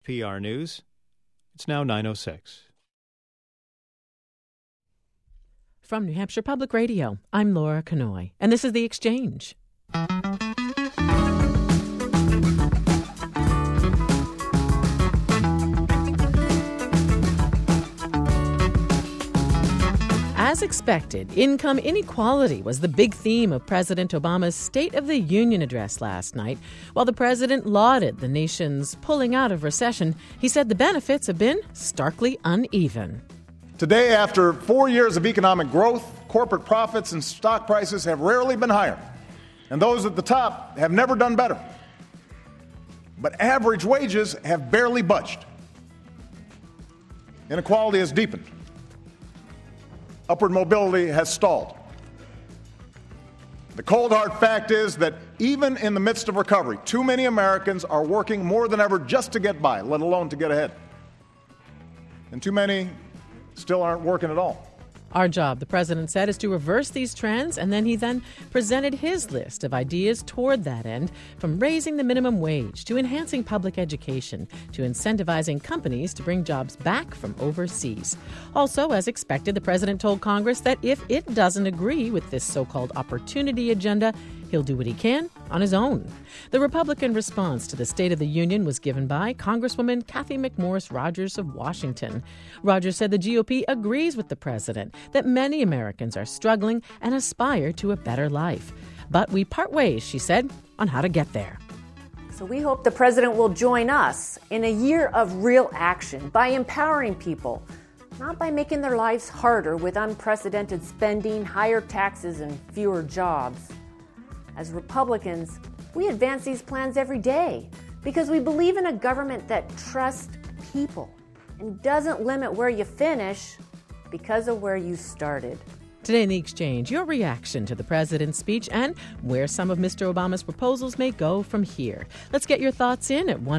NHPR News. It's now 9:06. From New Hampshire Public Radio, I'm Laura Kanoy, and this is The Exchange. As expected, income inequality was the big theme of President Obama's State of the Union address last night. While the president lauded the nation's pulling out of recession, he said the benefits have been starkly uneven. Today, after 4 years of economic growth, corporate profits and stock prices have rarely been higher, and those at the top have never done better. But average wages have barely budged. Inequality has deepened. Upward mobility has stalled. The cold hard fact is that even in the midst of recovery, too many Americans are working more than ever just to get by, let alone to get ahead. And too many still aren't working at all. Our job, the president said, is to reverse these trends, and then he presented his list of ideas toward that end, from raising the minimum wage to enhancing public education to incentivizing companies to bring jobs back from overseas. Also, as expected, the president told Congress that if it doesn't agree with this so-called opportunity agenda, he'll do what he can on his own. The Republican response to the State of the Union was given by Congresswoman Cathy McMorris Rodgers of Washington. Rodgers said the GOP agrees with the president that many Americans are struggling and aspire to a better life. But we part ways, she said, on how to get there. So we hope the president will join us in a year of real action by empowering people, not by making their lives harder with unprecedented spending, higher taxes, and fewer jobs. As Republicans, we advance these plans every day because we believe in a government that trusts people and doesn't limit where you finish because of where you started. Today in The Exchange, your reaction to the president's speech and where some of Mr. Obama's proposals may go from here. Let's get your thoughts in at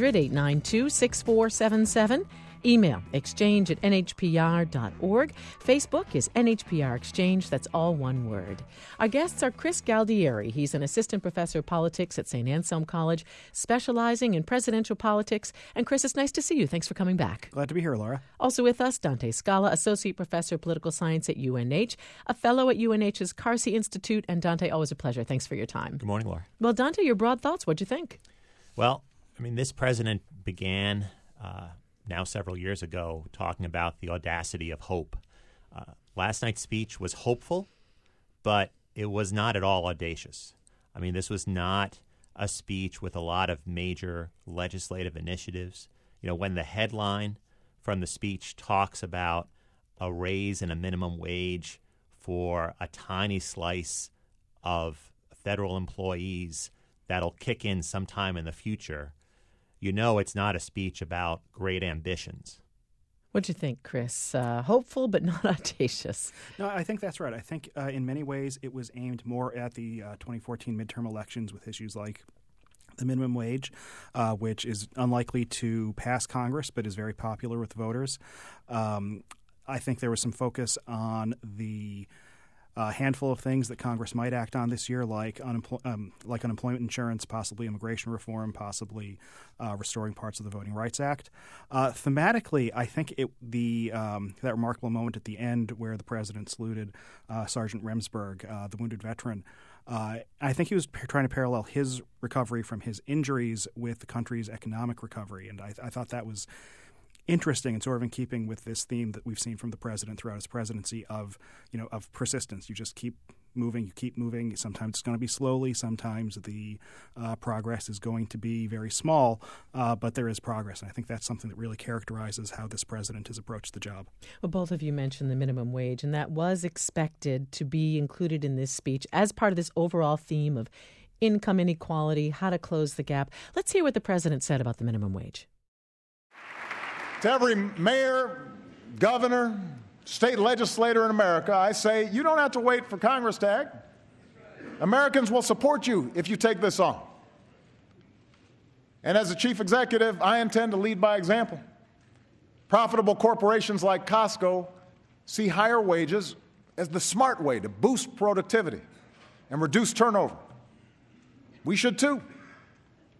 1-800-892-6477. Email exchange@nhpr.org. Facebook is NHPR Exchange. That's all one word. Our guests are Chris Galdieri. He's an assistant professor of politics at St. Anselm College, specializing in presidential politics. And Chris, it's nice to see you. Thanks for coming back. Glad to be here, Laura. Also with us, Dante Scala, associate professor of political science at UNH, a fellow at UNH's Carsey Institute. And Dante, always a pleasure. Thanks for your time. Good morning, Laura. Well, Dante, your broad thoughts. What'd you think? Well, this president began now several years ago talking about the audacity of hope. Last night's speech was hopeful, but it was not at all audacious. This was not a speech with a lot of major legislative initiatives. When the headline from the speech talks about a raise in a minimum wage for a tiny slice of federal employees that'll kick in sometime in the future, it's not a speech about great ambitions. What'd you think, Chris? Hopeful but not audacious. No, I think that's right. I think in many ways it was aimed more at the 2014 midterm elections with issues like the minimum wage, which is unlikely to pass Congress but is very popular with voters. I think there was some focus on the handful of things that Congress might act on this year, like unemployment insurance, possibly immigration reform, possibly restoring parts of the Voting Rights Act. Thematically, I think that remarkable moment at the end where the president saluted Sergeant Remsburg, the wounded veteran, I think he was trying to parallel his recovery from his injuries with the country's economic recovery, and I thought that was interesting and sort of in keeping with this theme that we've seen from the president throughout his presidency of persistence. You just keep moving, you keep moving. Sometimes it's going to be slowly. Sometimes the progress is going to be very small, but there is progress. And I think that's something that really characterizes how this president has approached the job. Well, both of you mentioned the minimum wage, and that was expected to be included in this speech as part of this overall theme of income inequality, how to close the gap. Let's hear what the president said about the minimum wage. To every mayor, governor, state legislator in America, I say, you don't have to wait for Congress to act. Americans will support you if you take this on. And as a chief executive, I intend to lead by example. Profitable corporations like Costco see higher wages as the smart way to boost productivity and reduce turnover. We should too.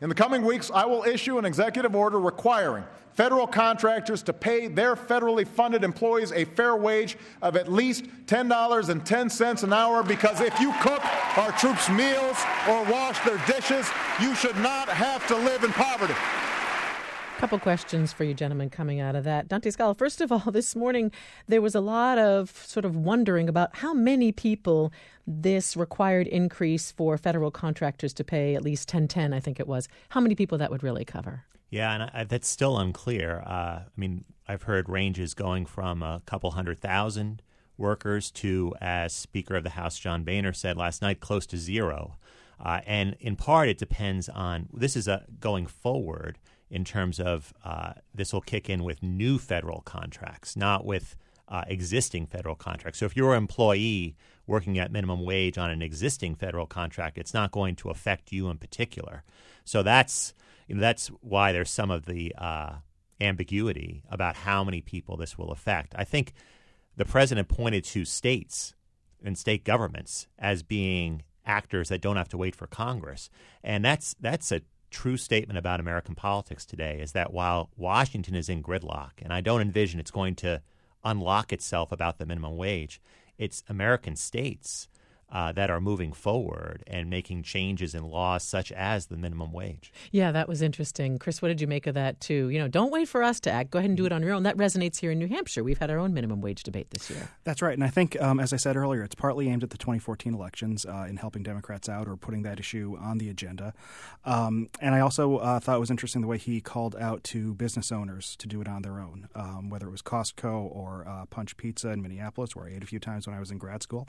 In the coming weeks, I will issue an executive order requiring federal contractors to pay their federally funded employees a fair wage of at least $10.10 an hour, because if you cook our troops' meals or wash their dishes, you should not have to live in poverty. Couple questions for you gentlemen coming out of that. Dante Scala, first of all, this morning there was a lot of sort of wondering about how many people this required increase for federal contractors to pay at least $10.10, I think it was, how many people that would really cover. Yeah, and that's still unclear. I've heard ranges going from a couple 100,000 workers to, as Speaker of the House John Boehner said last night, close to zero. And in part, it depends on, this is going forward in terms of this will kick in with new federal contracts, not with existing federal contracts. So if you're an employee working at minimum wage on an existing federal contract, it's not going to affect you in particular. So that's why there's some of the ambiguity about how many people this will affect. I think the president pointed to states and state governments as being actors that don't have to wait for Congress. And that's a true statement about American politics today, is that while Washington is in gridlock, and I don't envision it's going to unlock itself about the minimum wage, it's American states that are moving forward and making changes in laws such as the minimum wage. Yeah, that was interesting. Chris, what did you make of that, too? You know, don't wait for us to act. Go ahead and do it on your own. That resonates here in New Hampshire. We've had our own minimum wage debate this year. That's right. And I think, as I said earlier, it's partly aimed at the 2014 elections in helping Democrats out or putting that issue on the agenda. And I also thought it was interesting the way he called out to business owners to do it on their own, whether it was Costco or Punch Pizza in Minneapolis, where I ate a few times when I was in grad school.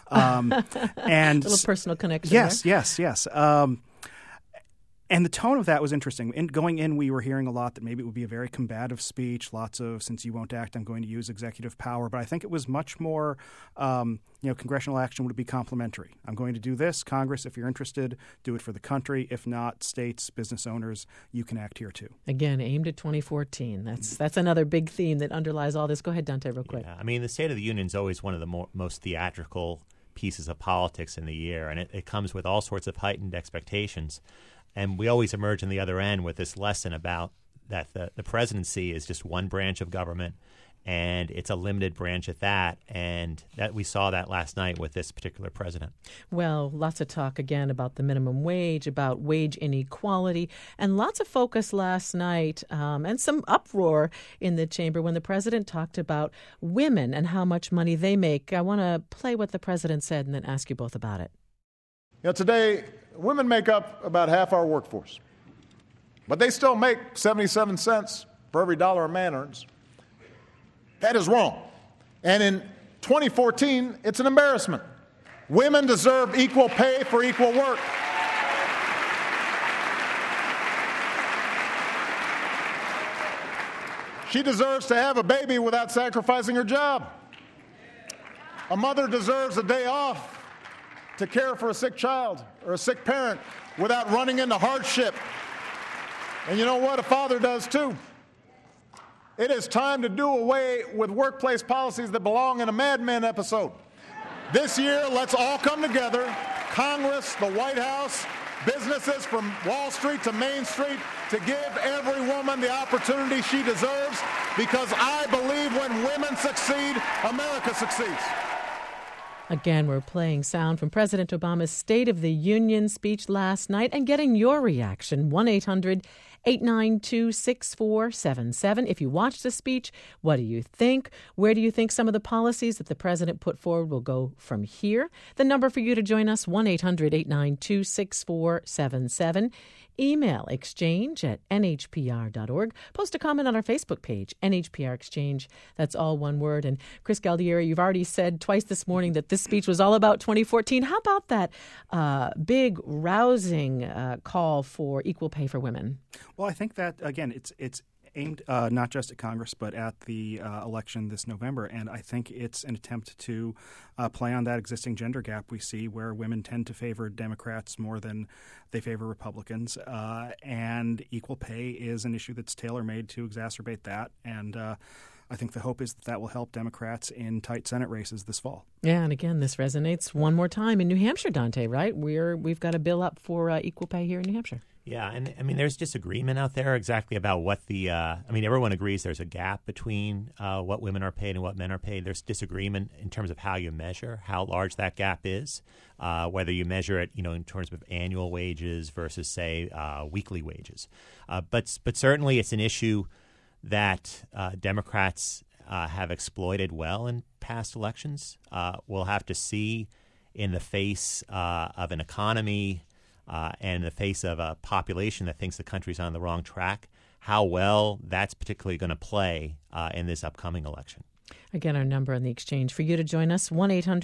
And a little personal connection. Yes, there. yes. And the tone of that was interesting. Going in, we were hearing a lot that maybe it would be a very combative speech, lots of, since you won't act, I'm going to use executive power. But I think it was much more, congressional action would be complimentary. I'm going to do this. Congress, if you're interested, do it for the country. If not, states, business owners, you can act here too. Again, aimed at 2014. That's another big theme that underlies all this. Go ahead, Dante, real quick. Yeah, the State of the Union is always one of the most theatrical pieces of politics in the year, and it comes with all sorts of heightened expectations. And we always emerge on the other end with this lesson about that the presidency is just one branch of government, and it's a limited branch at that. And that we saw that last night with this particular president. Well, lots of talk again about the minimum wage, about wage inequality, and lots of focus last night and some uproar in the chamber when the president talked about women and how much money they make. I want to play what the president said and then ask you both about it. Today, women make up about half our workforce, but they still make 77 cents for every dollar a man earns. That is wrong. And in 2014, it's an embarrassment. Women deserve equal pay for equal work. She deserves to have a baby without sacrificing her job. A mother deserves a day off to care for a sick child or a sick parent without running into hardship. And you know what? A father does too. It is time to do away with workplace policies that belong in a Mad Men episode. This year, let's all come together, Congress, the White House, businesses from Wall Street to Main Street, to give every woman the opportunity she deserves, because I believe when women succeed, America succeeds. Again, we're playing sound from President Obama's State of the Union speech last night and getting your reaction. 1-800-892-6477. If you watched the speech, what do you think? Where do you think some of the policies that the president put forward will go from here? The number for you to join us, 1-800-892-6477. Email exchange@nhpr.org. Post a comment on our Facebook page, NHPR Exchange. That's all one word. And Chris Galdieri, you've already said twice this morning that this speech was all about 2014. How about that big, rousing call for equal pay for women? Well, I think that, again, it's aimed not just at Congress but at the election this November. And I think it's an attempt to play on that existing gender gap we see where women tend to favor Democrats more than they favor Republicans. And equal pay is an issue that's tailor-made to exacerbate that. And I think the hope is that will help Democrats in tight Senate races this fall. Yeah, and again, this resonates one more time in New Hampshire, Dante, right? We've got a bill up for equal pay here in New Hampshire. Yeah, and I mean, there's disagreement out there exactly about what the. Everyone agrees there's a gap between what women are paid and what men are paid. There's disagreement in terms of how you measure how large that gap is, whether you measure it, in terms of annual wages versus, say, weekly wages. But certainly, it's an issue that Democrats have exploited well in past elections. We'll have to see, in the face of an economy. And in the face of a population that thinks the country's on the wrong track, how well that's particularly going to play in this upcoming election. Again, our number on the exchange for you to join us,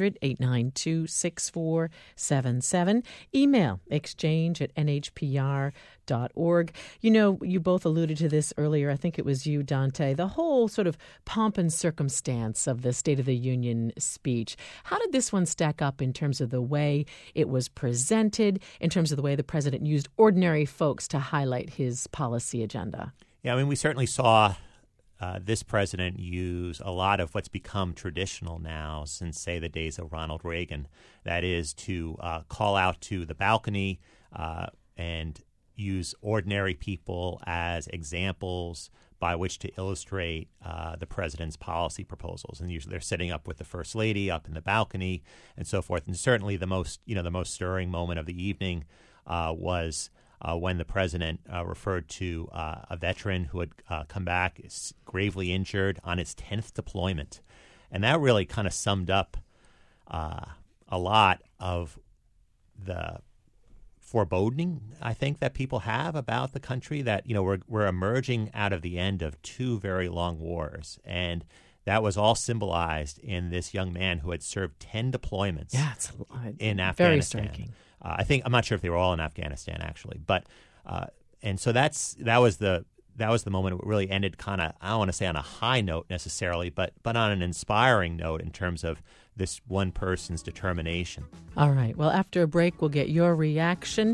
1-800-892-6477. Email exchange@nhpr.org. You both alluded to this earlier. I think it was you, Dante. The whole sort of pomp and circumstance of the State of the Union speech. How did this one stack up in terms of the way it was presented, in terms of the way the president used ordinary folks to highlight his policy agenda? Yeah, we certainly saw this president use a lot of what's become traditional now since, say, the days of Ronald Reagan. That is to call out to the balcony and use ordinary people as examples by which to illustrate the president's policy proposals. And usually they're sitting up with the first lady up in the balcony and so forth. And certainly the most stirring moment of the evening was when the president referred to a veteran who had come back gravely injured on his 10th deployment. And that really kind of summed up a lot of the foreboding, I think, that people have about the country, that, we're emerging out of the end of two very long wars. And that was all symbolized in this young man who had served 10 deployments in Afghanistan. Very striking. I'm not sure if they were all in Afghanistan, actually, but and so that was the moment it really ended kind of, I don't want to say on a high note necessarily, but on an inspiring note in terms of this one person's determination. All right. Well, after a break, we'll get your reaction.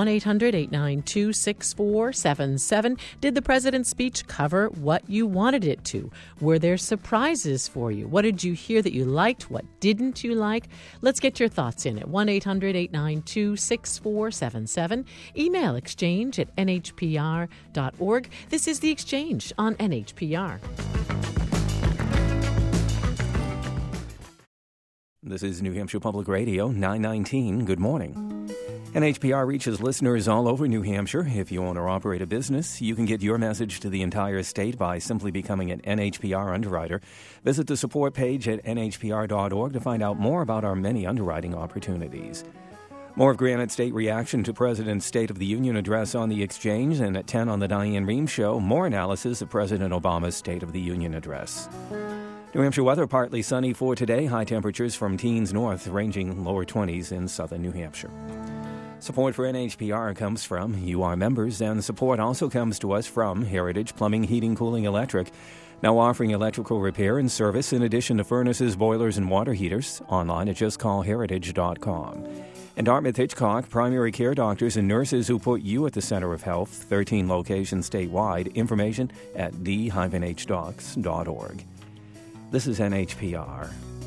1-800-892-6477. Did the president's speech cover what you wanted it to? Were there surprises for you? What did you hear that you liked? What didn't you like? Let's get your thoughts in at 1-800-892-6477. Email exchange@nhpr.org. This is The Exchange on NHPR. This is New Hampshire Public Radio, 919. Good morning. NHPR reaches listeners all over New Hampshire. If you own or operate a business, you can get your message to the entire state by simply becoming an NHPR underwriter. Visit the support page at nhpr.org to find out more about our many underwriting opportunities. More of Granite State reaction to President's State of the Union address on the Exchange, and at 10 on the Diane Rehm Show, more analysis of President Obama's State of the Union address. New Hampshire weather, partly sunny for today. High temperatures from teens north, ranging lower 20s in southern New Hampshire. Support for NHPR comes from UR members, and support also comes to us from Heritage Plumbing, Heating, Cooling, Electric, now offering electrical repair and service in addition to furnaces, boilers, and water heaters. Online at justcallheritage.com. And Dartmouth Hitchcock, primary care doctors and nurses who put you at the center of health. 13 locations statewide. Information at d-hdocs.org. This is NHPR.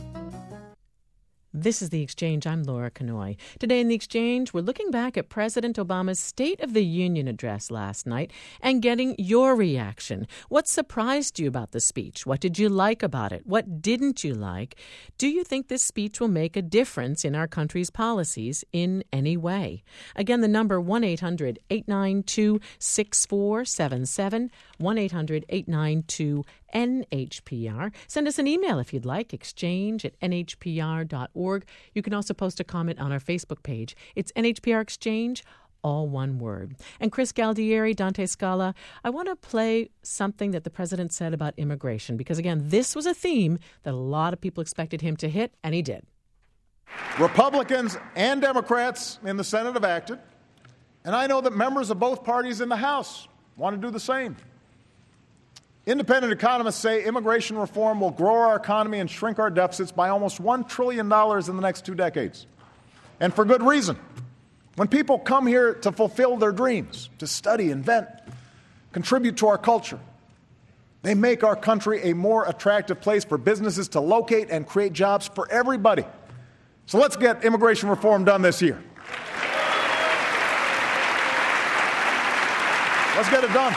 This is The Exchange. I'm Laura Kanoy. Today in The Exchange, we're looking back at President Obama's State of the Union address last night and getting your reaction. What surprised you about the speech? What did you like about it? What didn't you like? Do you think this speech will make a difference in our country's policies in any way? Again, the number 1-800-892-6477, 1-800-892-NHPR. Send us an email if you'd like, exchange@nhpr.org. You can also post a comment on our Facebook page. It's NHPR Exchange, all one word. And Chris Galdieri, Dante Scala, I want to play something that the president said about immigration, because, again, this was a theme that a lot of people expected him to hit, and he did. Republicans and Democrats in the Senate have acted, and I know that members of both parties in the House want to do the same. Independent economists say immigration reform will grow our economy and shrink our deficits by almost $1 trillion in the next 2 decades. And for good reason. When people come here to fulfill their dreams, to study, invent, contribute to our culture, they make our country a more attractive place for businesses to locate and create jobs for everybody. So let's get immigration reform done this year. Let's get it done.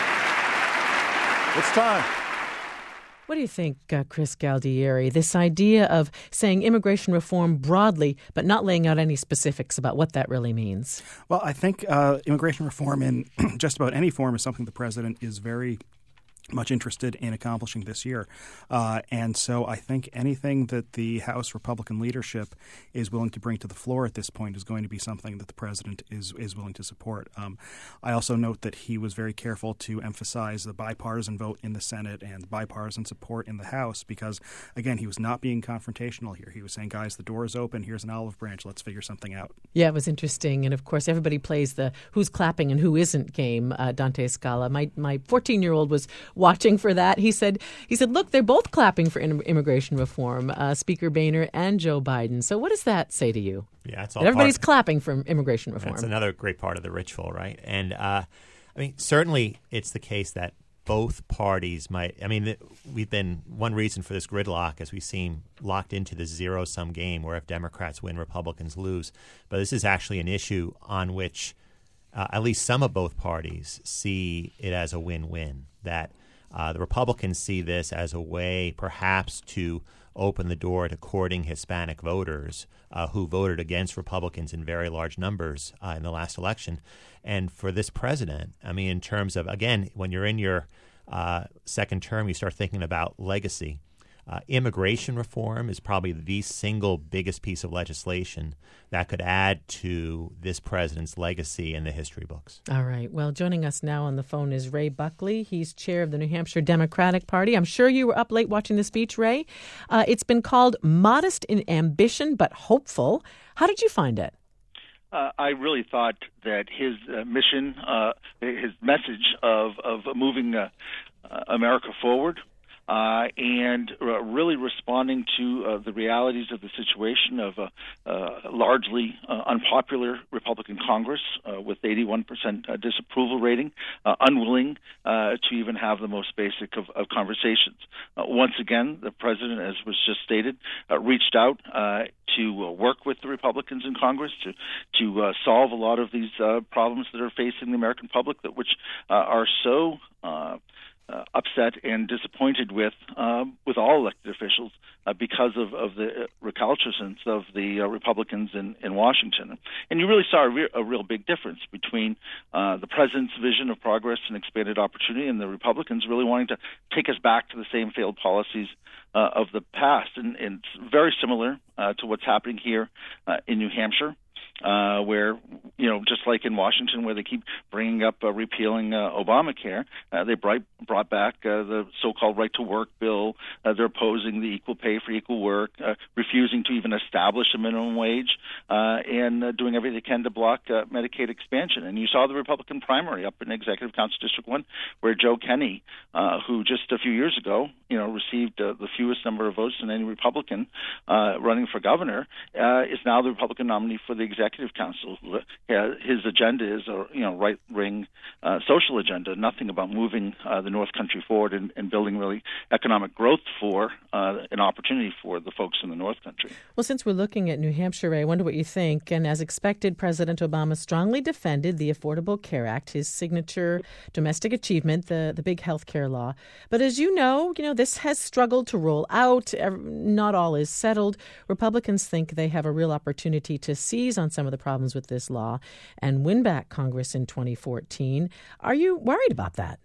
It's time. What do you think, Chris Galdieri, this idea of saying immigration reform broadly, but not laying out any specifics about what that really means? Well, I think immigration reform in just about any form is something the president is very much interested in accomplishing this year. And so I think anything that the House Republican leadership is willing to bring to the floor at this point is going to be something that the president is willing to support. I also note that he was very careful to emphasize the bipartisan vote in the Senate and bipartisan support in the House because, again, he was not being confrontational here. He was saying, guys, the door is open. Here's an olive branch. Let's figure something out. Yeah, it was interesting. And, of course, everybody plays the who's clapping and who isn't game, Dante Scala. My 14-year-old was watching for that. He said, look, they're both clapping for immigration reform, Speaker Boehner and Joe Biden. So what does that say to you? Yeah, it's all everybody's clapping for immigration reform. That's another great part of the ritual, right? And I mean, certainly it's the case that both parties might. I mean, we've been one reason for this gridlock as we seem locked into this zero-sum game where if Democrats win, Republicans lose. But this is actually an issue on which at least some of both parties see it as a win-win, that the Republicans see this as a way perhaps to open the door to courting Hispanic voters who voted against Republicans in very large numbers in the last election. And for this president, I mean, in terms of, again, when you're in your second term, you start thinking about legacy. Immigration reform is probably the single biggest piece of legislation that could add to this president's legacy in the history books. All right. Well, joining us now on the phone is Ray Buckley. He's chair of the New Hampshire Democratic Party. I'm sure you were up late watching the speech, Ray. It's been called modest in ambition but hopeful. How did you find it? I really thought that his mission, his message of moving America forward, and really responding to the realities of the situation of a largely unpopular Republican Congress with 81% disapproval rating, unwilling to even have the most basic of conversations. Once again, the president, as was just stated, reached out to work with the Republicans in Congress to solve a lot of these problems that are facing the American public, which are so upset and disappointed with all elected officials because of the recalcitrance of the Republicans in Washington. And you really saw a real big difference between the president's vision of progress and expanded opportunity and the Republicans really wanting to take us back to the same failed policies of the past. And it's very similar to what's happening here in New Hampshire. Where, just like in Washington, where they keep bringing up repealing Obamacare, they brought back the so-called right-to-work bill. They're opposing the equal pay for equal work, refusing to even establish a minimum wage, and doing everything they can to block Medicaid expansion. And you saw the Republican primary up in Executive Council District 1, where Joe Kenney, who just a few years ago, received the fewest number of votes than any Republican running for governor, is now the Republican nominee for the Executive Council. His agenda is a right-wing social agenda, nothing about moving the North Country forward and building really economic growth for an opportunity for the folks in the North Country. Well, since we're looking at New Hampshire, Ray, I wonder what you think. And as expected, President Obama strongly defended the Affordable Care Act, his signature domestic achievement, the big health care law. But as you know, this has struggled to roll out. Not all is settled. Republicans think they have a real opportunity to seize on some of the problems with this law and win back Congress in 2014. Are you worried about that?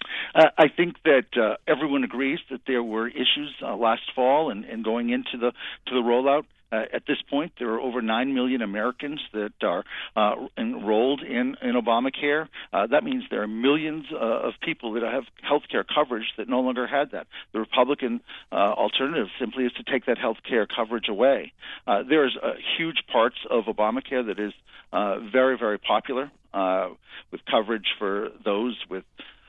I think that everyone agrees that there were issues last fall and going into the rollout. At this point, there are over 9 million Americans that are enrolled in Obamacare. That means there are millions of people that have health care coverage that no longer had that. The Republican alternative simply is to take that health care coverage away. There's huge parts of Obamacare that is very, very popular with coverage for those with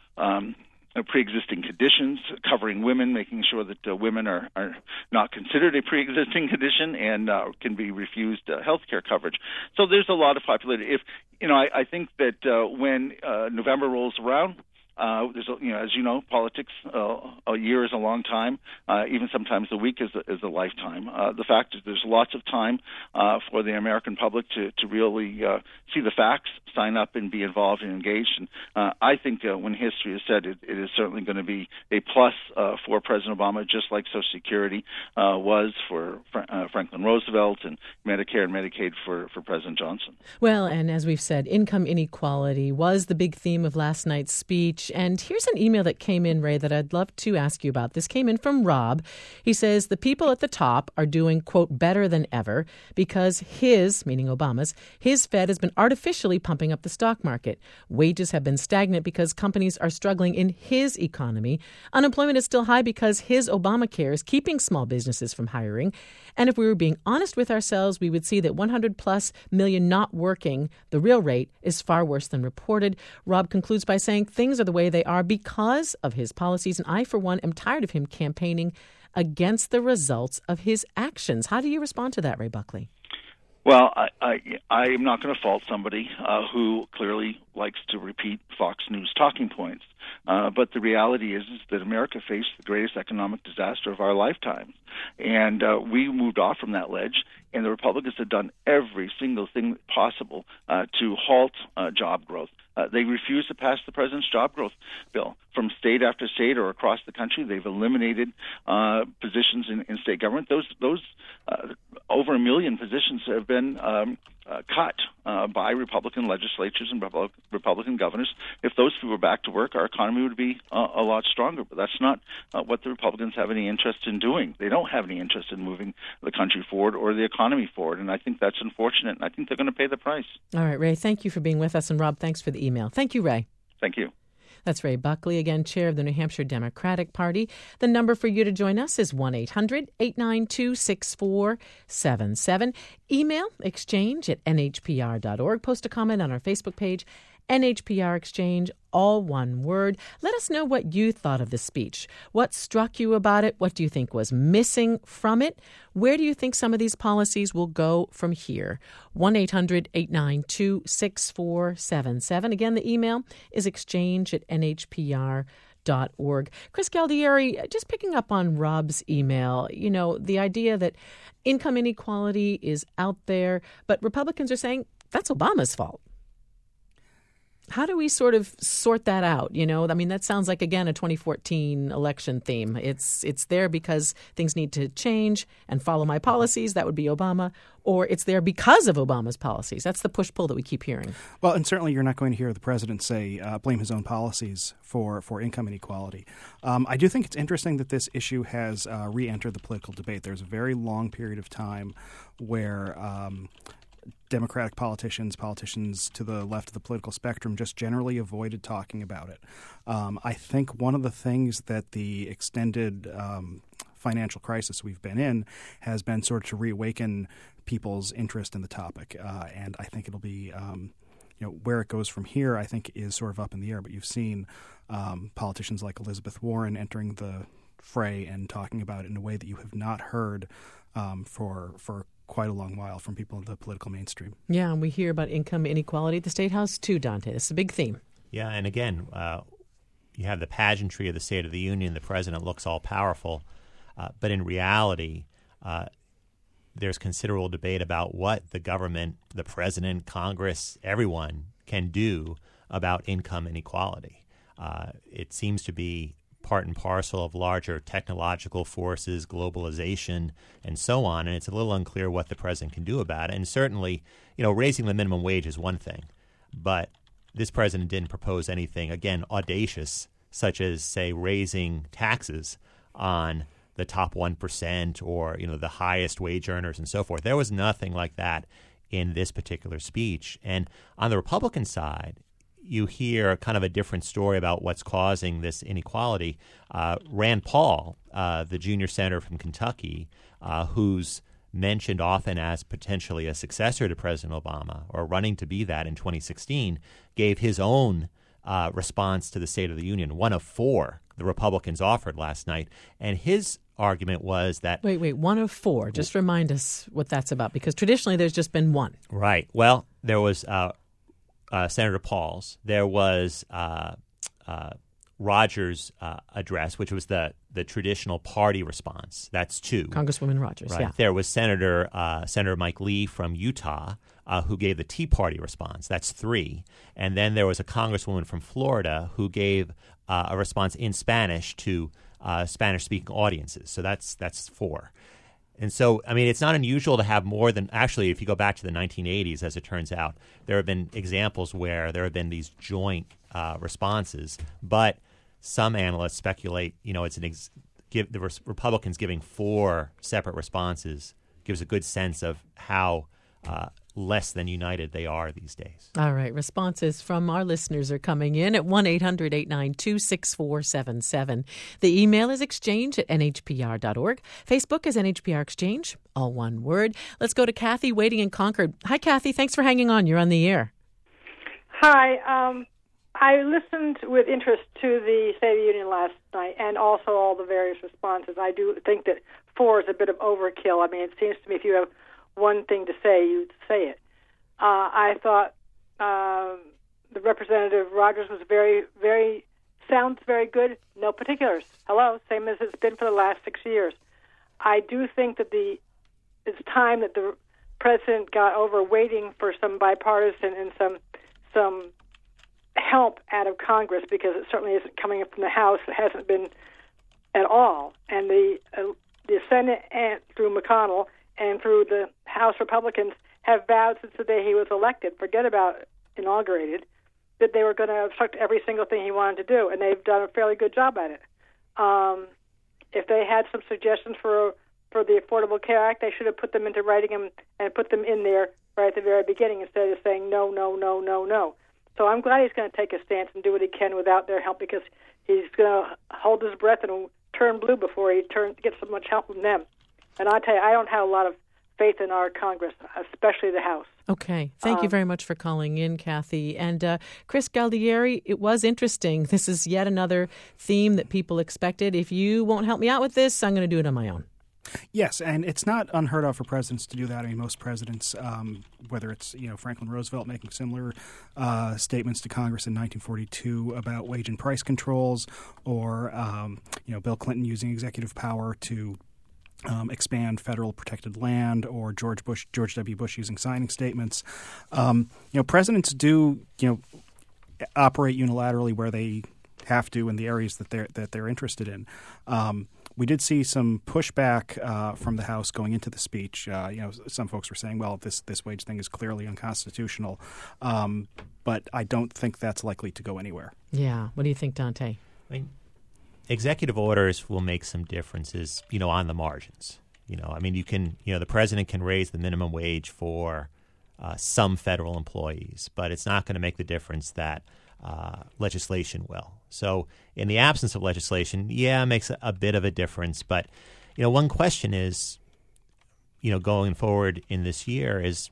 pre-existing conditions, covering women, making sure that women are not considered a pre-existing condition and can be refused health care coverage. So there's a lot of popularity. I think that when November rolls around, There's, as you know, politics. A year is a long time. Even sometimes a week is a lifetime. The fact is, there's lots of time for the American public to really see the facts, sign up, and be involved and engaged. And I think when history is said, it is certainly going to be a plus for President Obama, just like Social Security was for Franklin Roosevelt, and Medicare and Medicaid for President Johnson. Well, and as we've said, income inequality was the big theme of last night's speech. And here's an email that came in, Ray, that I'd love to ask you about. This came in from Rob. He says the people at the top are doing, quote, better than ever because his, meaning Obama's, his Fed has been artificially pumping up the stock market. Wages have been stagnant because companies are struggling in his economy. Unemployment is still high because his Obamacare is keeping small businesses from hiring. And if we were being honest with ourselves, we would see that 100+ million not working, the real rate, is far worse than reported. Rob concludes by saying things are the way they are because of his policies. And I, for one, am tired of him campaigning against the results of his actions. How do you respond to that, Ray Buckley? Well, I am not going to fault somebody who clearly likes to repeat Fox News talking points. But the reality is that America faced the greatest economic disaster of our lifetimes. And we moved off from that ledge, and the Republicans have done every single thing possible to halt job growth. They refuse to pass the president's job growth bill. From state after state or across the country, they've eliminated positions in state government. Those over 1 million positions have been cut by Republican legislatures and Republican governors. If those people were back to work, our economy would be a lot stronger. But that's not what the Republicans have any interest in doing. They don't have any interest in moving the country forward or the economy forward, and I think that's unfortunate, and I think they're going to pay the price. All right, Ray, thank you for being with us, and Rob, thanks for the email. Thank you, Ray. Thank you. That's Ray Buckley, again, chair of the New Hampshire Democratic Party. The number for you to join us is 1-800-892-6477. Email exchange@nhpr.org. Post a comment on our Facebook page, NHPR Exchange, all one word. Let us know what you thought of the speech. What struck you about it? What do you think was missing from it? Where do you think some of these policies will go from here? 1-800-892-6477. Again, the email is exchange@nhpr.org. Chris Galdieri, just picking up on Rob's email, the idea that income inequality is out there, but Republicans are saying that's Obama's fault. How do we sort of sort that out? That sounds like, again, a 2014 election theme. It's there because things need to change and follow my policies. That would be Obama. Or it's there because of Obama's policies. That's the push-pull that we keep hearing. Well, and certainly you're not going to hear the president say blame his own policies for income inequality. I do think it's interesting that this issue has re-entered the political debate. There's a very long period of time where Democratic politicians to the left of the political spectrum just generally avoided talking about it. I think one of the things that the extended financial crisis we've been in has been sort of to reawaken people's interest in the topic. And I think it'll be, where it goes from here, I think is sort of up in the air. But you've seen politicians like Elizabeth Warren entering the fray and talking about it in a way that you have not heard for quite a long while from people in the political mainstream. Yeah, and we hear about income inequality at the State House too, Dante. It's a big theme. Yeah, and again, you have the pageantry of the State of the Union. The president looks all powerful, but in reality, there's considerable debate about what the government, the president, Congress, everyone can do about income inequality. It seems to be part and parcel of larger technological forces, globalization, and so on. And it's a little unclear what the president can do about it. And certainly, raising the minimum wage is one thing. But this president didn't propose anything, again, audacious, such as, say, raising taxes on the top 1% or, the highest wage earners and so forth. There was nothing like that in this particular speech. And on the Republican side, you hear kind of a different story about what's causing this inequality. Rand Paul, the junior senator from Kentucky, who's mentioned often as potentially a successor to President Obama or running to be that in 2016, gave his own response to the State of the Union, one of 4 the Republicans offered last night. And his argument was that— Wait, one of 4. Just remind us what that's about, because traditionally there's just been one. Right. Well, there was Senator Paul's. There was Rogers' address, which was the traditional party response. That's 2. Congresswoman Rogers, right. yeah. There was Senator Mike Lee from Utah, who gave the Tea Party response. That's 3. And then there was a Congresswoman from Florida who gave a response in Spanish to Spanish-speaking audiences. So that's 4. And so, I mean, it's not unusual to have more than – actually, if you go back to the 1980s, as it turns out, there have been examples where there have been these joint responses. But some analysts speculate, it's the Republicans giving 4 separate responses gives a good sense of how less than united they are these days. All right. Responses from our listeners are coming in at 1-800-892-6477. The email is exchange@nhpr.org. Facebook is NHPR Exchange, all one word. Let's go to Kathy waiting in Concord. Hi, Kathy. Thanks for hanging on. You're on the air. Hi. I listened with interest to the State of the Union last night and also all the various responses. I do think that 4 is a bit of overkill. I mean, it seems to me if you have one thing to say, you say it. I thought the Representative Rogers was sounds very good. No particulars. Hello, same as it's been for the last 6 years. I do think that it's time that the President got over waiting for some bipartisan and some help out of Congress, because it certainly isn't coming from the House. It hasn't been at all. And the Senate and through McConnell and through the House Republicans have vowed since the day he was elected, forget about inaugurated, that they were going to obstruct every single thing he wanted to do, and they've done a fairly good job at it. If they had some suggestions for the Affordable Care Act, they should have put them into writing and put them in there right at the very beginning instead of saying no, no, no, no, no. So I'm glad he's going to take a stance and do what he can without their help, because he's going to hold his breath and turn blue before he gets so much help from them. And I tell you, I don't have a lot of faith in our Congress, especially the House. Okay. Thank you very much for calling in, Kathy. And Chris Galdieri, it was interesting. This is yet another theme that people expected. If you won't help me out with this, I'm going to do it on my own. Yes, and it's not unheard of for presidents to do that. I mean, most presidents, whether it's Franklin Roosevelt making similar statements to Congress in 1942 about wage and price controls, or Bill Clinton using executive power to expand federal protected land, or George W. Bush using signing statements. Presidents do operate unilaterally where they have to in the areas that they're interested in. We did see some pushback from the House going into the speech. Some folks were saying, well, this wage thing is clearly unconstitutional. But I don't think that's likely to go anywhere. Yeah. What do you think, Dante? I mean, executive orders will make some differences, on the margins. The president can raise the minimum wage for some federal employees, but it's not going to make the difference that legislation will. So in the absence of legislation, it makes a bit of a difference. But, one question is, going forward in this year is,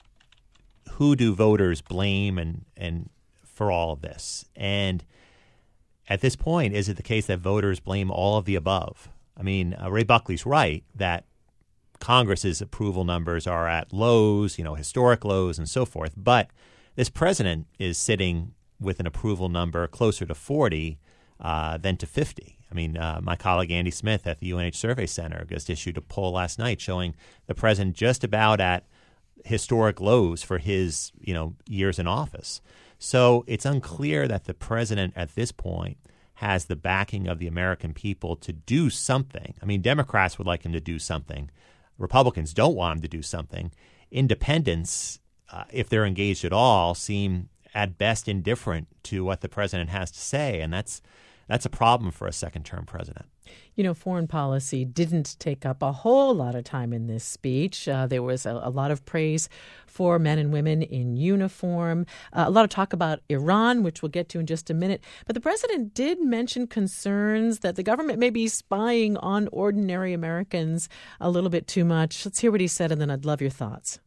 who do voters blame and for all of this? And at this point, is it the case that voters blame all of the above? I mean, Ray Buckley's right that Congress's approval numbers are at lows, historic lows and so forth. But this president is sitting with an approval number closer to 40 than to 50. I mean, my colleague Andy Smith at the UNH Survey Center just issued a poll last night showing the president just about at historic lows for his, years in office. So it's unclear that the president at this point has the backing of the American people to do something. I mean, Democrats would like him to do something. Republicans don't want him to do something. Independents, if they're engaged at all, seem at best indifferent to what the president has to say, and that's a problem for a second-term president. Foreign policy didn't take up a whole lot of time in this speech. There was a lot of praise for men and women in uniform, a lot of talk about Iran, which we'll get to in just a minute. But the president did mention concerns that the government may be spying on ordinary Americans a little bit too much. Let's hear what he said, and then I'd love your thoughts.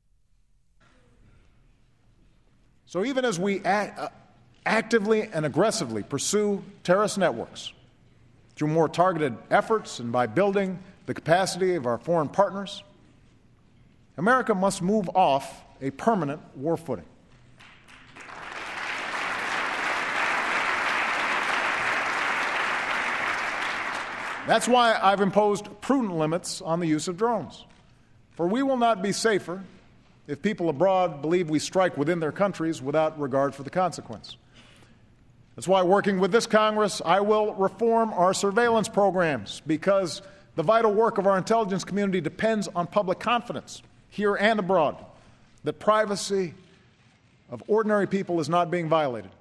So even as we actively and aggressively pursue terrorist networks through more targeted efforts and by building the capacity of our foreign partners, America must move off a permanent war footing. – That's why I've imposed prudent limits on the use of drones. For we will not be safer if people abroad believe we strike within their countries without regard for the consequence. That's why, working with this Congress, I will reform our surveillance programs, because the vital work of our intelligence community depends on public confidence, here and abroad, that privacy of ordinary people is not being violated.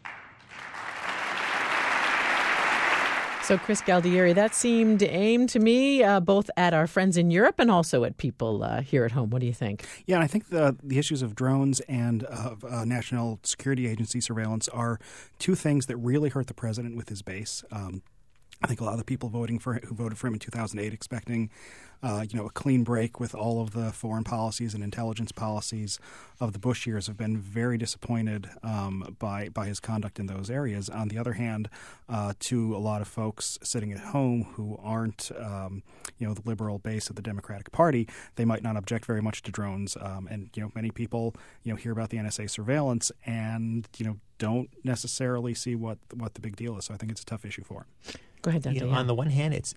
So, Chris Galdieri, that seemed aimed to me both at our friends in Europe and also at people here at home. What do you think? Yeah, and I think the issues of drones and of National Security Agency surveillance are two things that really hurt the president with his base. I think a lot of the people who voted for him in 2008 expecting a clean break with all of the foreign policies and intelligence policies of the Bush years have been very disappointed by his conduct in those areas. On the other hand, to a lot of folks sitting at home who aren't the liberal base of the Democratic Party, they might not object very much to drones. And many people hear about the NSA surveillance and don't necessarily see what the big deal is. So I think it's a tough issue for him. Go ahead, Dante. On the one hand, it's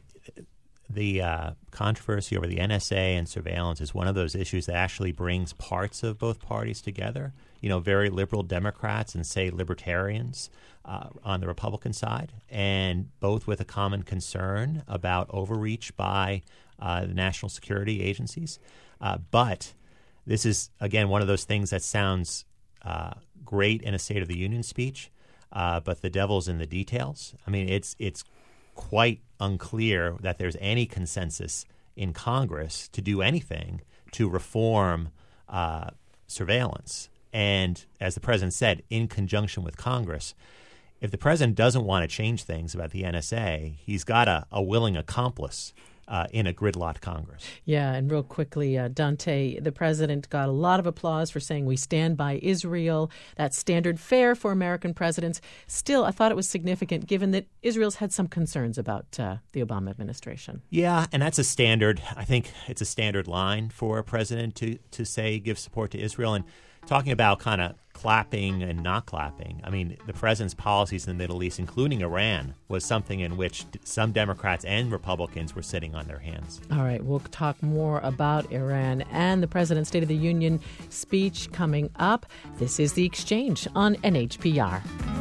the controversy over the NSA and surveillance is one of those issues that actually brings parts of both parties together. Very liberal Democrats and, say, libertarians on the Republican side, and both with a common concern about overreach by the national security agencies. But this is, again, one of those things that sounds great in a State of the Union speech, but the devil's in the details. I mean, it's quite unclear that there's any consensus in Congress to do anything to reform surveillance. And as the president said, in conjunction with Congress, if the president doesn't want to change things about the NSA, he's got a willing accomplice in a gridlocked Congress. Yeah, and real quickly, Dante, the president got a lot of applause for saying we stand by Israel. That's standard fare for American presidents. Still, I thought it was significant given that Israel's had some concerns about the Obama administration. Yeah, and that's a standard. I think it's a standard line for a president to say give support to Israel. And talking about kind of clapping and not clapping, I mean, the president's policies in the Middle East, including Iran, was something in which some Democrats and Republicans were sitting on their hands. All right, we'll talk more about Iran and the president's State of the Union speech coming up. This is The Exchange on NHPR.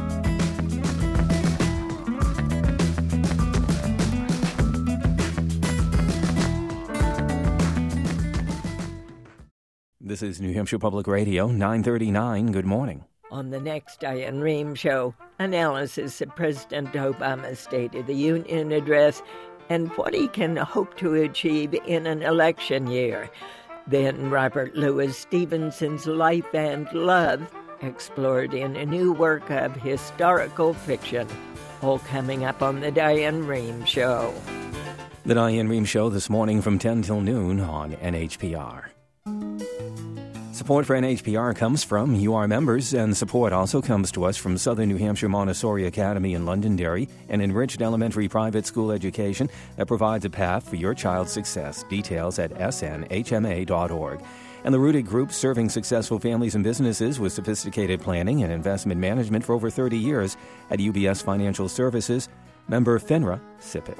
This is New Hampshire Public Radio, 939. Good morning. On the next Diane Rehm Show, analysis of President Obama's State of the Union address and what he can hope to achieve in an election year. Then Robert Louis Stevenson's life and love explored in a new work of historical fiction. All coming up on the Diane Rehm Show. The Diane Rehm Show this morning from 10 till noon on NHPR. Support for NHPR comes from UR members, and support also comes to us from Southern New Hampshire Montessori Academy in Londonderry, an enriched elementary private school education that provides a path for your child's success. Details at snhma.org. And the Rooted Group, serving successful families and businesses with sophisticated planning and investment management for over 30 years at UBS Financial Services, member FINRA, SIPC.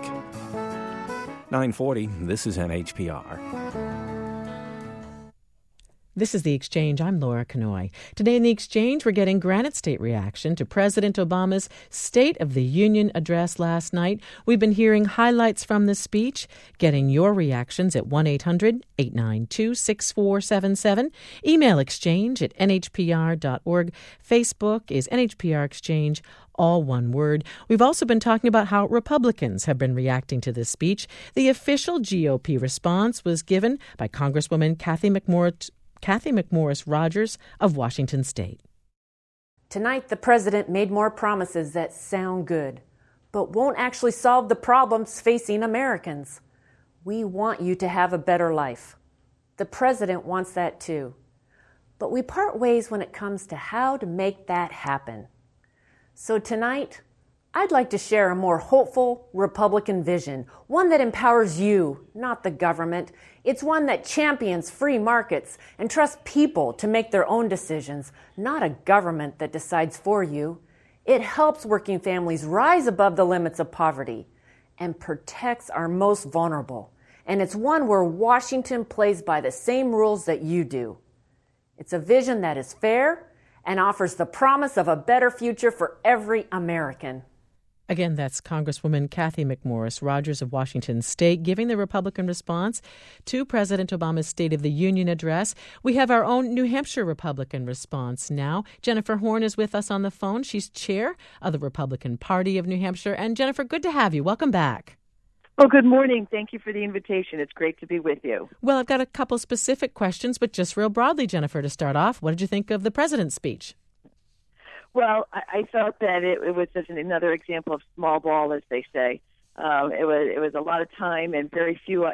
940, this is NHPR. This is The Exchange. I'm Laura Kanoy. Today in The Exchange, we're getting Granite State reaction to President Obama's State of the Union address last night. We've been hearing highlights from the speech, getting your reactions at 1-800-892-6477. Email exchange at nhpr.org. Facebook is NHPR Exchange, all one word. We've also been talking about how Republicans have been reacting to this speech. The official GOP response was given by Congresswoman Cathy McMorris Rodgers of Washington State. Tonight, the president made more promises that sound good, but won't actually solve the problems facing Americans. We want you to have a better life. The president wants that too. But we part ways when it comes to how to make that happen. So tonight, I'd like to share a more hopeful Republican vision, one that empowers you, not the government. It's one that champions free markets and trusts people to make their own decisions, not a government that decides for you. It helps working families rise above the limits of poverty and protects our most vulnerable. And it's one where Washington plays by the same rules that you do. It's a vision that is fair and offers the promise of a better future for every American. Again, that's Congresswoman Cathy McMorris Rodgers of Washington State giving the Republican response to President Obama's State of the Union address. We have our own New Hampshire Republican response now. Jennifer Horn is with us on the phone. She's chair of the Republican Party of New Hampshire. And Jennifer, good to have you. Welcome back. Well, good morning. Thank you for the invitation. It's great to be with you. Well, I've got a couple specific questions, but just real broadly, Jennifer, to start off, what did you think of the president's speech? Well, I felt that it was just another example of small ball, as they say. It was a lot of time and very few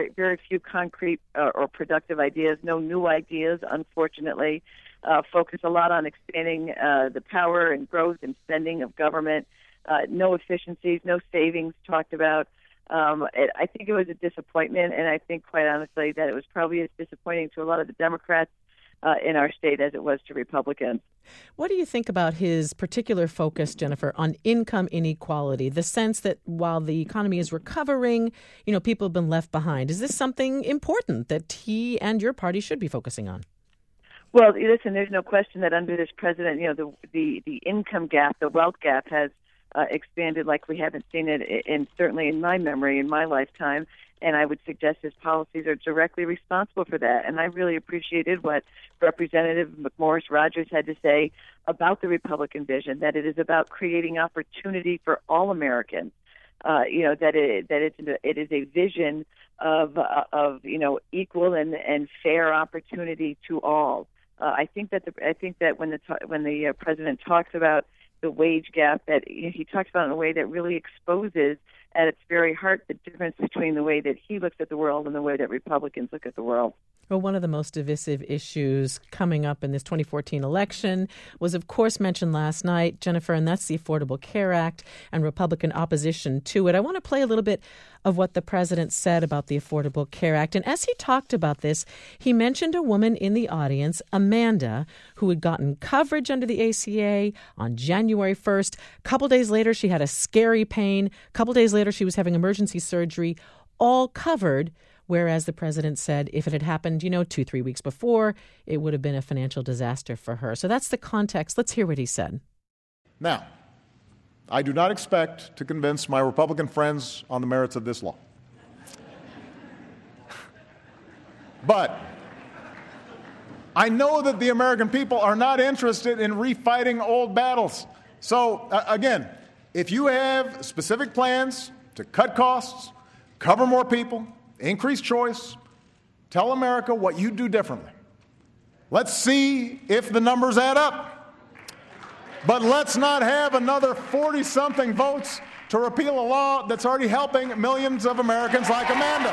concrete or productive ideas. No new ideas, unfortunately. Focus a lot on expanding the power and growth and spending of government. No efficiencies, no savings talked about. I think it was a disappointment, and I think, quite honestly, that it was probably as disappointing to a lot of the Democrats in our state as it was to Republicans. What do you think about his particular focus, Jennifer, on income inequality, the sense that while the economy is recovering, people have been left behind? Is this something important that he and your party should be focusing on? Well, listen, there's no question that under this president, the income gap, the wealth gap has expanded like we haven't seen it certainly in my memory, in my lifetime. And I would suggest his policies are directly responsible for that. And I really appreciated what Representative McMorris Rodgers had to say about the Republican vision, that it is about creating opportunity for all Americans. That it is a vision of equal and fair opportunity to all. I think that when the president talks about the wage gap, that he talks about in a way that really exposes at its very heart the difference between the way that he looks at the world and the way that Republicans look at the world. Well, one of the most divisive issues coming up in this 2014 election was, of course, mentioned last night, Jennifer, and that's the Affordable Care Act and Republican opposition to it. I want to play a little bit of what the president said about the Affordable Care Act. And as he talked about this, he mentioned a woman in the audience, Amanda, who had gotten coverage under the ACA on January 1st. A couple days later, she had a scary pain. A couple days later, she was having emergency surgery, all covered. Whereas the president said if it had happened, 2-3 weeks before, it would have been a financial disaster for her. So that's the context. Let's hear what he said. Now, I do not expect to convince my Republican friends on the merits of this law. But I know that the American people are not interested in refighting old battles. So, again, if you have specific plans to cut costs, cover more people, increase choice, tell America what you do differently. Let's see if the numbers add up. But let's not have another 40-something votes to repeal a law that's already helping millions of Americans like Amanda.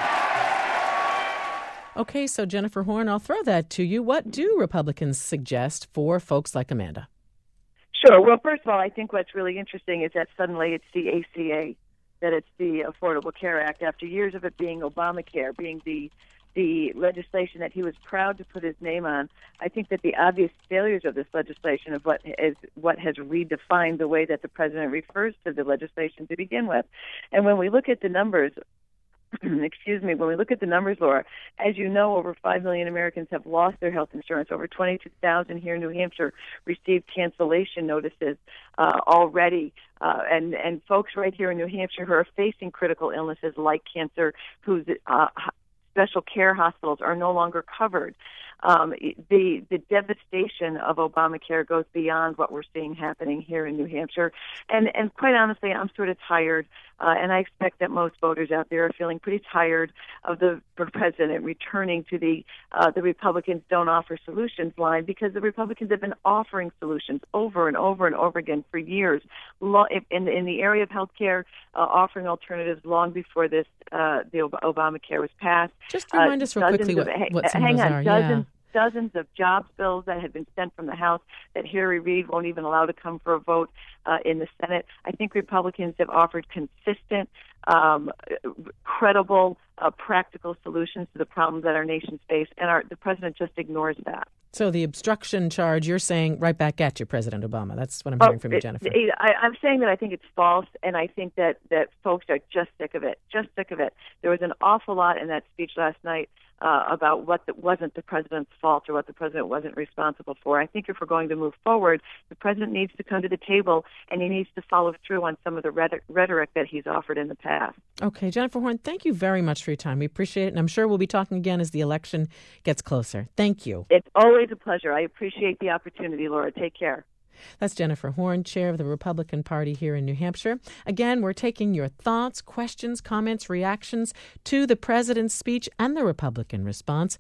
Okay, so Jennifer Horn, I'll throw that to you. What do Republicans suggest for folks like Amanda? Sure. Well, first of all, I think what's really interesting is that suddenly it's the ACA, that it's the Affordable Care Act, after years of it being Obamacare, being the legislation that he was proud to put his name on. I think that the obvious failures of this legislation of what has redefined the way that the president refers to the legislation to begin with. And when we look at the numbers, when we look at the numbers, Laura, as you know, over 5 million Americans have lost their health insurance. Over 22,000 here in New Hampshire received cancellation notices already. And folks right here in New Hampshire who are facing critical illnesses like cancer, whose special care hospitals are no longer covered. The devastation of Obamacare goes beyond what we're seeing happening here in New Hampshire. And quite honestly, I'm sort of tired, and I expect that most voters out there are feeling pretty tired of the president returning to the Republicans don't offer solutions line, because the Republicans have been offering solutions over and over and over again for years. In the area of health care, offering alternatives long before the Obamacare was passed. Just remind us real quickly what some of those are. Dozens of jobs bills that have been sent from the House that Harry Reid won't even allow to come for a vote in the Senate. I think Republicans have offered consistent, credible practical solutions to the problems that our nations face, and the president just ignores that. So the obstruction charge, you're saying right back at you, President Obama. That's what I'm hearing from you, Jennifer. I'm saying that I think it's false, and I think that folks are just sick of it. There was an awful lot in that speech last night about what wasn't the president's fault or what the president wasn't responsible for. I think if we're going to move forward, the president needs to come to the table, and he needs to follow through on some of the rhetoric that he's offered in the past. Okay, Jennifer Horn, thank you very much for your time. We appreciate it, and I'm sure we'll be talking again as the election gets closer. Thank you. It's always a pleasure. I appreciate the opportunity, Laura. Take care. That's Jennifer Horn, chair of the Republican Party here in New Hampshire. Again, we're taking your thoughts, questions, comments, reactions to the president's speech and the Republican response.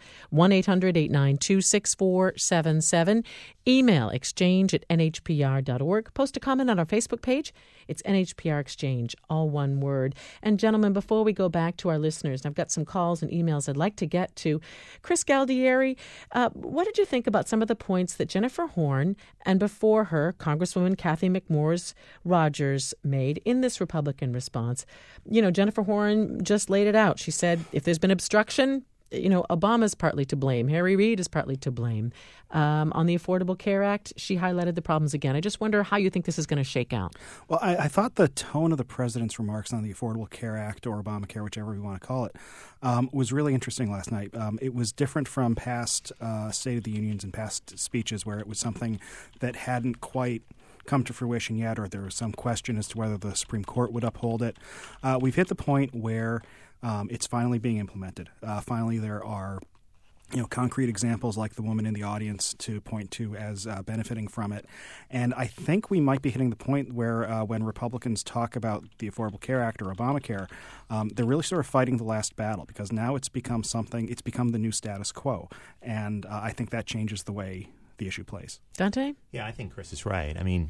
1-800-892-6477. Email exchange@nhpr.org. Post a comment on our Facebook page. It's NHPR Exchange, all one word. And gentlemen, before we go back to our listeners, and I've got some calls and emails I'd like to get to. Chris Galdieri, what did you think about some of the points that Jennifer Horn and before her, Congresswoman Cathy McMorris Rodgers made in this Republican response? You know, Jennifer Horn just laid it out. She said, if there's been obstruction, Obama's partly to blame. Harry Reid is partly to blame. On the Affordable Care Act, she highlighted the problems again. I just wonder how you think this is going to shake out. Well, I thought the tone of the president's remarks on the Affordable Care Act or Obamacare, whichever we want to call it, was really interesting last night. It was different from past State of the Unions and past speeches where it was something that hadn't quite come to fruition yet, or there was some question as to whether the Supreme Court would uphold it. We've hit the point where it's finally being implemented. Finally, there are concrete examples like the woman in the audience to point to as benefiting from it. And I think we might be hitting the point where when Republicans talk about the Affordable Care Act or Obamacare, they're really sort of fighting the last battle, because now it's become the new status quo. And I think that changes the way the issue plays. Dante? Yeah, I think Chris is right. I mean,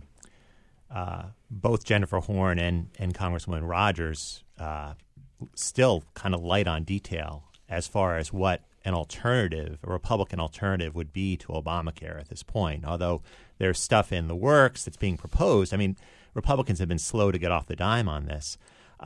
both Jennifer Horn and Congresswoman Rodgers still kind of light on detail as far as what a Republican alternative would be to Obamacare at this point. Although there's stuff in the works that's being proposed. I mean, Republicans have been slow to get off the dime on this.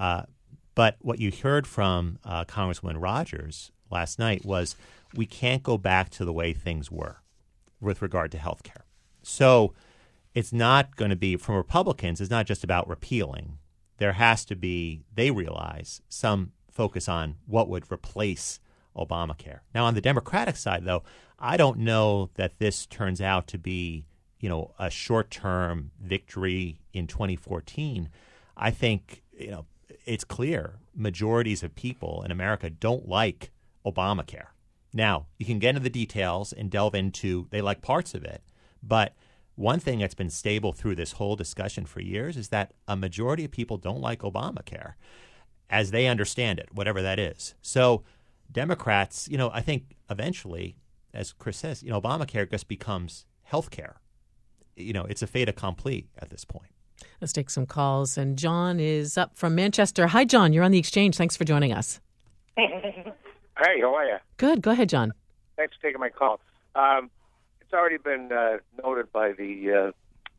But what you heard from Congresswoman Rodgers last night was we can't go back to the way things were with regard to health care. So it's not going to be, from Republicans, it's not just about repealing. There has to be, they realize, some focus on what would replace Obamacare. Now, on the Democratic side, though, I don't know that this turns out to be, a short-term victory in 2014. I think, it's clear majorities of people in America don't like Obamacare. Now, you can get into the details and delve into, they like parts of it, but one thing that's been stable through this whole discussion for years is that a majority of people don't like Obamacare as they understand it, whatever that is. So Democrats, I think eventually, as Chris says, Obamacare just becomes health care. It's a fait accompli at this point. Let's take some calls. And John is up from Manchester. Hi, John. You're on the Exchange. Thanks for joining us. Hey, how are you? Good. Go ahead, John. Thanks for taking my call. It's already been noted by the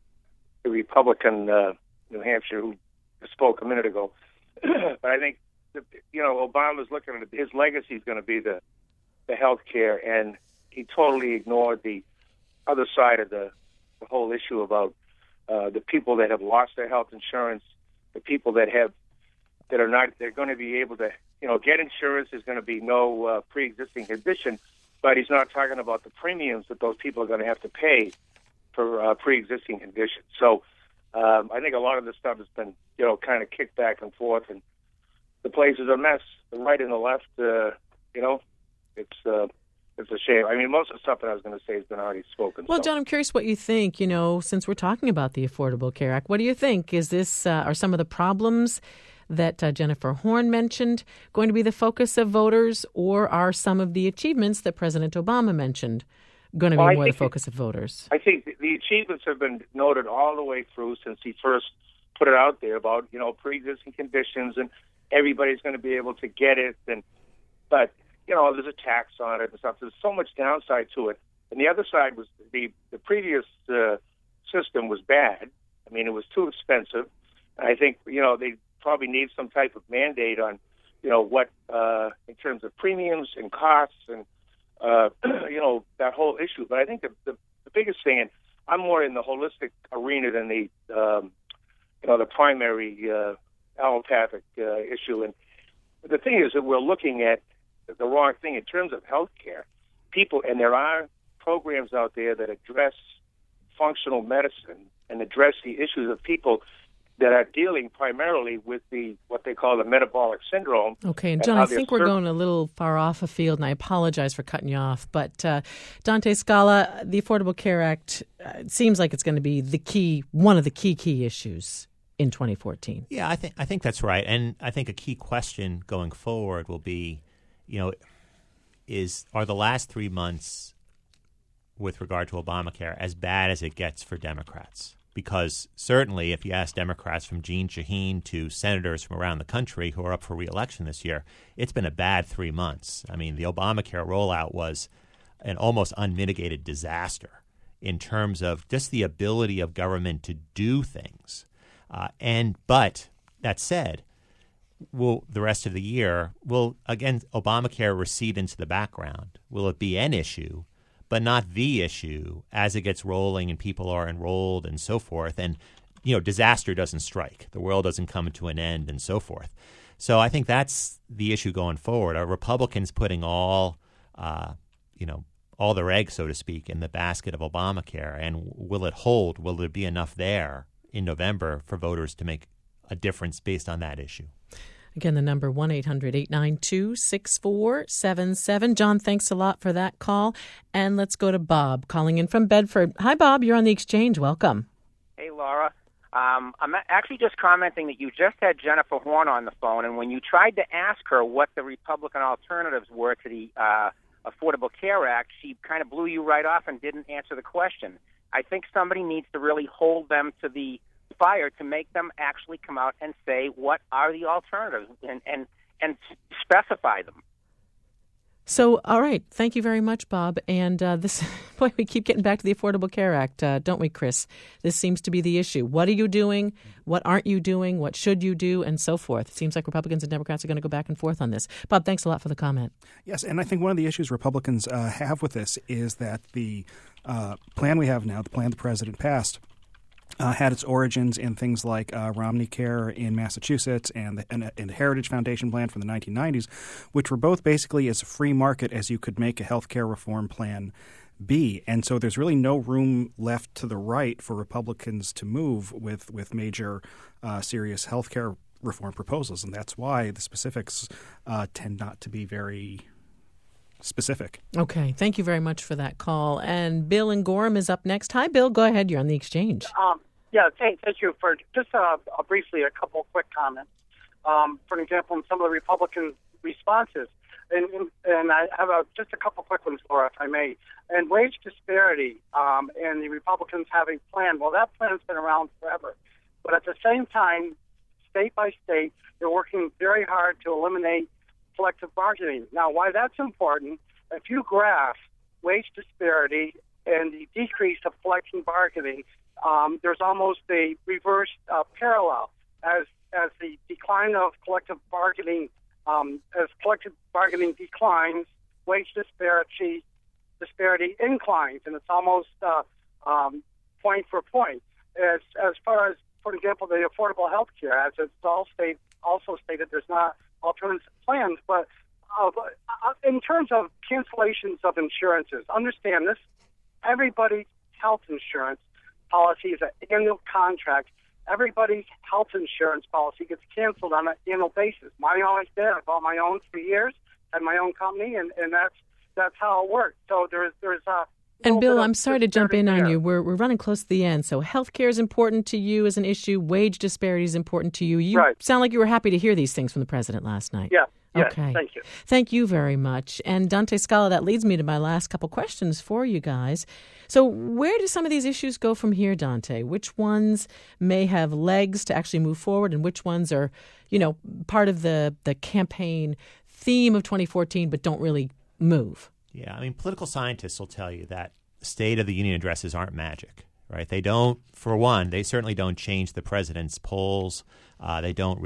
Republican New Hampshire who spoke a minute ago. But I think, Obama's looking at his legacy is going to be the health care, and he totally ignored the other side of the whole issue about the people that have lost their health insurance, the people that are not, they're going to be able to, get insurance. There's going to be no pre-existing condition. But he's not talking about the premiums that those people are going to have to pay for pre-existing conditions. So I think a lot of this stuff has been, kind of kicked back and forth, and the place is a mess. The right and the left, it's a shame. I mean, most of the stuff that I was going to say has been already spoken. Well, John, I'm curious what you think. Since we're talking about the Affordable Care Act, what do you think? Is this are some of the problems that Jennifer Horn mentioned going to be the focus of voters, or are some of the achievements that President Obama mentioned going to be more the focus of voters? I think the achievements have been noted all the way through since he first put it out there about, pre-existing conditions and everybody's going to be able to get it. But there's a tax on it and stuff. There's so much downside to it. And the other side was the previous system was bad. I mean, it was too expensive. And I think, they probably need some type of mandate on what in terms of premiums and costs and that whole issue. But I think the biggest thing, and I'm more in the holistic arena than the primary allopathic issue. And the thing is that we're looking at the wrong thing in terms of health care. People, and there are programs out there that address functional medicine and address the issues of people that are dealing primarily with what they call the metabolic syndrome. Okay, and John, I think we're going a little far off afield, and I apologize for cutting you off. But Dante Scala, the Affordable Care Act seems like it's going to be one of the key issues in 2014. Yeah, I think that's right, and I think a key question going forward will be, are the last 3 months with regard to Obamacare as bad as it gets for Democrats? Because certainly if you ask Democrats from Jeanne Shaheen to senators from around the country who are up for re-election this year, it's been a bad 3 months. I mean, the Obamacare rollout was an almost unmitigated disaster in terms of just the ability of government to do things. But that said, the rest of the year, will Obamacare recede into the background? Will it be an issue, but not the issue as it gets rolling and people are enrolled and so forth? And, disaster doesn't strike. The world doesn't come to an end and so forth. So I think that's the issue going forward. Are Republicans putting all their eggs, so to speak, in the basket of Obamacare? And will it hold? Will there be enough there in November for voters to make a difference based on that issue? Again, the number 1-800-892-6477. John, thanks a lot for that call. And let's go to Bob calling in from Bedford. Hi, Bob. You're on the Exchange. Welcome. Hey, Laura. I'm actually just commenting that you just had Jennifer Horn on the phone, and when you tried to ask her what the Republican alternatives were to the Affordable Care Act, she kind of blew you right off and didn't answer the question. I think somebody needs to really hold them to the fire to make them actually come out and say what are the alternatives and specify them. So, all right. Thank you very much, Bob. And we keep getting back to the Affordable Care Act, don't we, Chris? This seems to be the issue. What are you doing? What aren't you doing? What should you do? And so forth. It seems like Republicans and Democrats are going to go back and forth on this. Bob, thanks a lot for the comment. Yes, and I think one of the issues Republicans have with this is that the plan we have now, the plan the president passed, had its origins in things like Romney Care in Massachusetts and the Heritage Foundation plan from the 1990s, which were both basically as free market as you could make a health care reform plan be. And so there's really no room left to the right for Republicans to move with major serious health care reform proposals. And that's why the specifics tend not to be very specific. Okay. Thank you very much for that call. And Bill in Gorham is up next. Hi, Bill. Go ahead. You're on the Exchange. Thank you for just briefly a couple quick comments. For example, in some of the Republican responses, and I have just a couple quick ones, Laura, if I may. And wage disparity and the Republicans having a plan. Well, that plan's been around forever. But at the same time, state by state, they're working very hard to eliminate collective bargaining. Now, why that's important, if you graph wage disparity and the decrease of collective bargaining, there's almost a reverse parallel. As the decline of collective bargaining, as collective bargaining declines, wage disparity inclines, and it's almost point for point. As far as, for example, the affordable health care, as it's also stated, there's not alternative plans, but in terms of cancellations of insurances, understand this: everybody's health insurance policy is an annual contract. Everybody's health insurance policy gets canceled on an annual basis. Mine always did. I bought my own for years, had my own company, and that's how it works. So there's and Bill, I'm sorry to jump in on you. We're running close to the end. So healthcare is important to you as an issue. Wage disparity is important to you. You sound like you were happy to hear these things from the president last night. Yeah. Okay. Thank you. Thank you very much. And Dante Scala, that leads me to my last couple questions for you guys. So where do some of these issues go from here, Dante? Which ones may have legs to actually move forward, and which ones are, part of the campaign theme of 2014 but don't really move? Yeah, I mean, political scientists will tell you that State of the Union addresses aren't magic, right? They don't, for one, they certainly don't change the president's polls. They don't really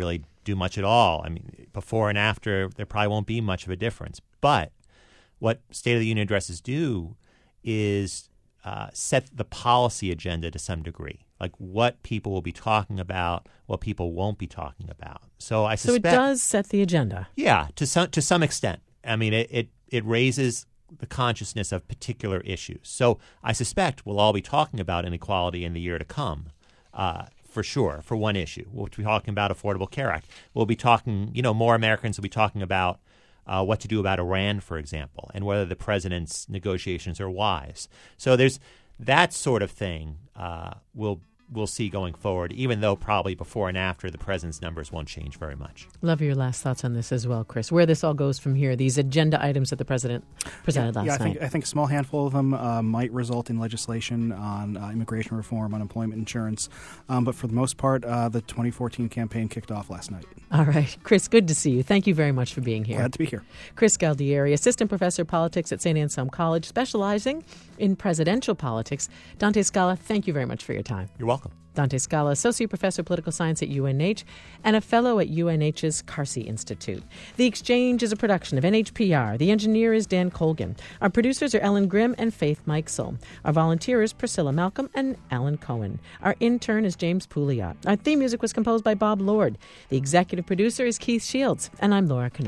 do much at all. I mean, before and after, there probably won't be much of a difference. But what State of the Union addresses do is set the policy agenda to some degree, like what people will be talking about, what people won't be talking about. So I suspect, so it does set the agenda. Yeah, to some extent. I mean, it raises the consciousness of particular issues. So I suspect we'll all be talking about inequality in the year to come, for sure, for one issue. We'll be talking about Affordable Care Act. We'll be talking, more Americans will be talking about what to do about Iran, for example, and whether the president's negotiations are wise. So there's that sort of thing we'll see going forward, even though probably before and after the president's numbers won't change very much. Love your last thoughts on this as well, Chris. Where this all goes from here, these agenda items that the president presented last night. I think a small handful of them might result in legislation on immigration reform, unemployment insurance. But for the most part, the 2014 campaign kicked off last night. All right. Chris, good to see you. Thank you very much for being here. Glad to be here. Chris Galdieri, Assistant Professor of Politics at St. Anselm College, specializing in presidential politics. Dante Scala, thank you very much for your time. You're welcome. Dante Scala, Associate Professor of Political Science at UNH and a Fellow at UNH's Carsey Institute. The Exchange is a production of NHPR. The engineer is Dan Colgan. Our producers are Ellen Grimm and Faith Mikesell. Our volunteers, Priscilla Malcolm and Alan Cohen. Our intern is James Pouliot. Our theme music was composed by Bob Lord. The executive producer is Keith Shields. And I'm Laura Kanoy.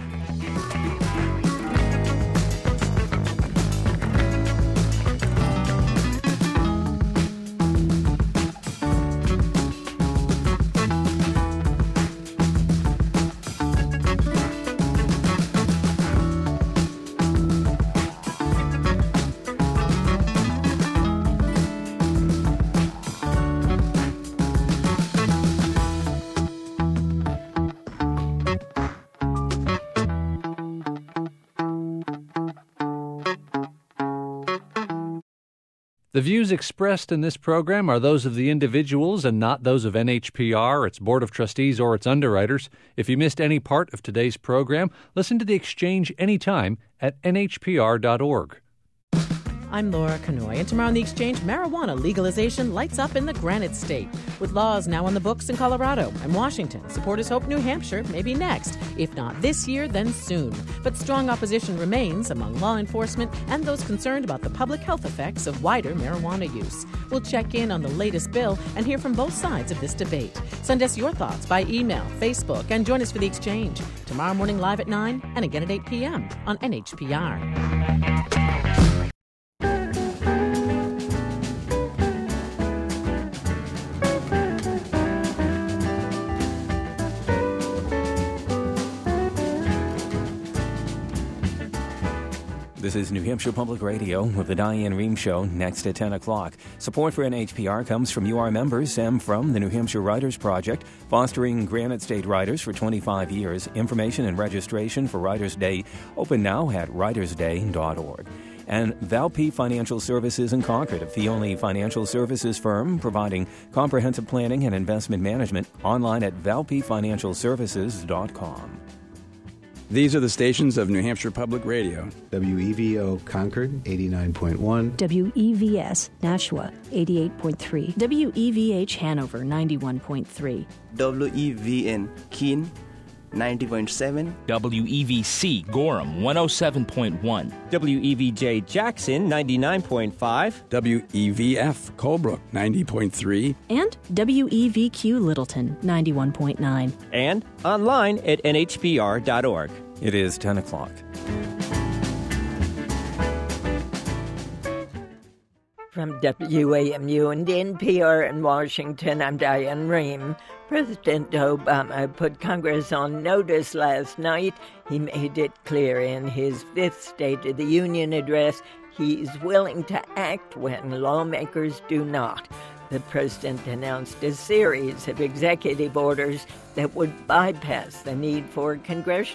The views expressed in this program are those of the individuals and not those of NHPR, its Board of Trustees, or its underwriters. If you missed any part of today's program, listen to The Exchange anytime at nhpr.org. I'm Laura Kanoy, and tomorrow on The Exchange, marijuana legalization lights up in the Granite State. With laws now on the books in Colorado and Washington, supporters hope New Hampshire may be next. If not this year, then soon. But strong opposition remains among law enforcement and those concerned about the public health effects of wider marijuana use. We'll check in on the latest bill and hear from both sides of this debate. Send us your thoughts by email, Facebook, and join us for The Exchange. Tomorrow morning live at 9 and again at 8 p.m. on NHPR. This is New Hampshire Public Radio with the Diane Rehm Show next at 10 o'clock. Support for NHPR comes from UR members and from the New Hampshire Writers Project, fostering Granite State writers for 25 years. Information and registration for Writers' Day open now at writersday.org. And Valpy Financial Services in Concord, a fee-only financial services firm providing comprehensive planning and investment management, online at valpyfinancialservices.com. These are the stations of New Hampshire Public Radio. WEVO Concord, 89.1. WEVS Nashua, 88.3. WEVH Hanover, 91.3. WEVN Keene, 90.7. WEVC Gorham, 107.1. WEVJ Jackson, 99.5. WEVF Colebrook, 90.3. And WEVQ Littleton, 91.9. And online at nhpr.org. It is 10 o'clock. From WAMU and NPR in Washington, I'm Diane Rehm. President Obama put Congress on notice last night. He made it clear in his fifth State of the Union address he's willing to act when lawmakers do not. The president announced a series of executive orders that would bypass the need for congressional